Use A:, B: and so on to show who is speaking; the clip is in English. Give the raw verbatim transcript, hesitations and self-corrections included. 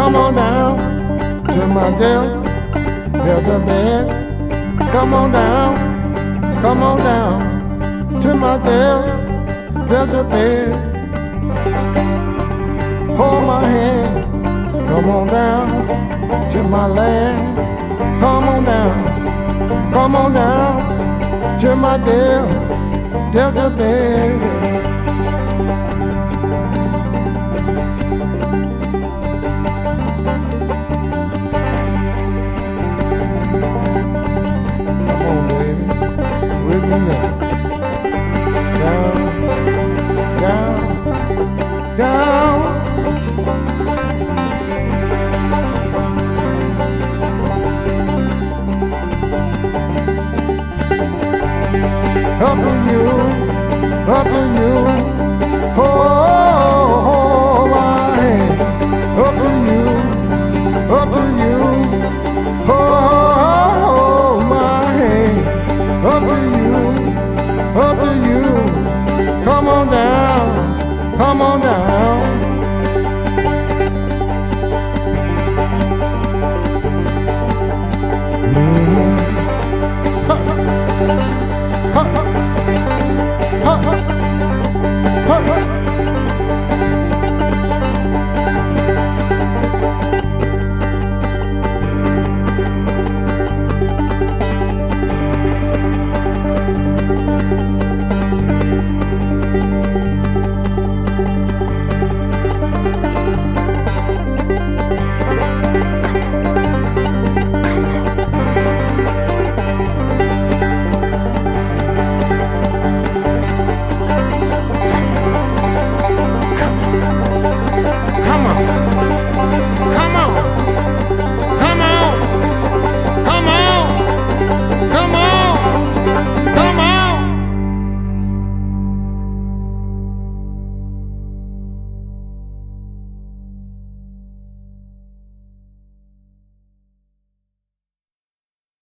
A: Come on down to my Del- Delta bed. Come on down, come on down to my Del- Delta bed. Hold my hand, come on down to my land. Come on down, come on down to my Del- Delta bed.